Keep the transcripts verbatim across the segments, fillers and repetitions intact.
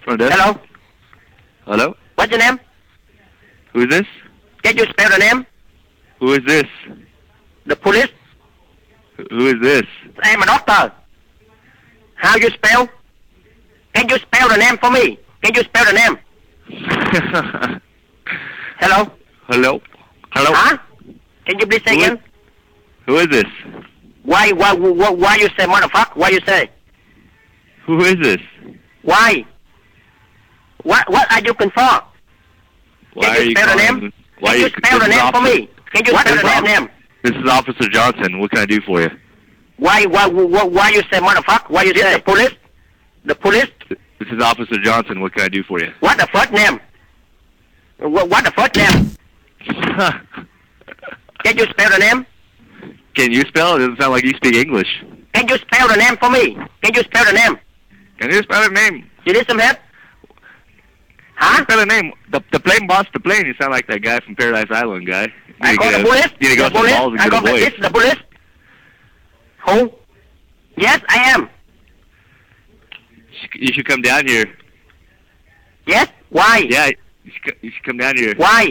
Front desk. Hello? Hello? What's your name? Who is this? Can you spell the name? Who is this? The police? Who is this? I'm a doctor. How you spell? Can you spell the name for me? Can you spell the name? Hello? Hello? Hello? Huh? Can you please say Who is- again? Who is this? Why, why, why, why you say motherfucker? Why you say? Who is this? Why? What, what are you looking for? Why Can are you you spell the calling? name? Why Can are you spell the this is name for Officer- me? Can you What spell is the off- name? This is Officer Johnson. What can I do for you? Why, why, why, why you say motherfucker? Why you say? The police? The police? This is Officer Johnson. What can I do for you? What the first name? What, what the first name? Can you spell the name? Can you spell? It doesn't sound like you speak English. Can you spell the name for me? Can you spell the name? Can you spell the name? You need some help? Huh? Spell the name. The, the plane boss, the plane. You sound like that guy from Paradise Island guy. I You call need the to- police. You need to go The to the police. balls and I get a call the voice. police. The police. Who? Yes, I am. You should come down here. Yes? Why? Yeah, you should, co- you should come down here. Why?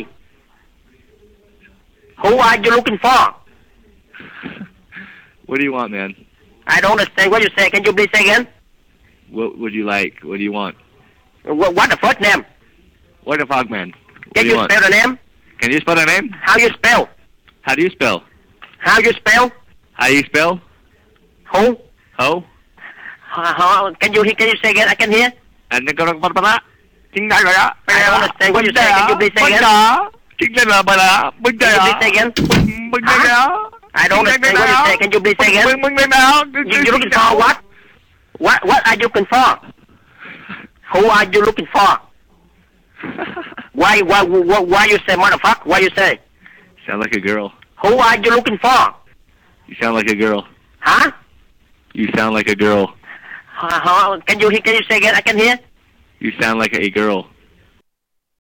Who are you looking for? What do you want, man? I don't understand what you say. Can you please say again? What would you like? What do you want? What, what the first name? What the fuck, man? What Can do you, you want? spell the name? Can you spell the name? How you spell? How do you spell? How you spell? How do you spell? Who? Ho? Uh, how, can you can you say again? I can hear. Anh có bắt bắt chính đây rồi đó. I don't understand what you say. Can you please say again? đó. Chính đây là bà đó. Bưng Can đây you đó. please say again? Bưng đây đó. I don't understand what you say. Can you please say again? Bưng bưng đây đó. You, you looking for what? What what are you looking for? Who are you looking for? Why why why, why you say motherfucker? Why you say? Sound like a girl. Who are you looking for? You sound like a girl. Huh? You sound like a girl. Uh, how, can you can you say again? I can hear. You sound like a girl.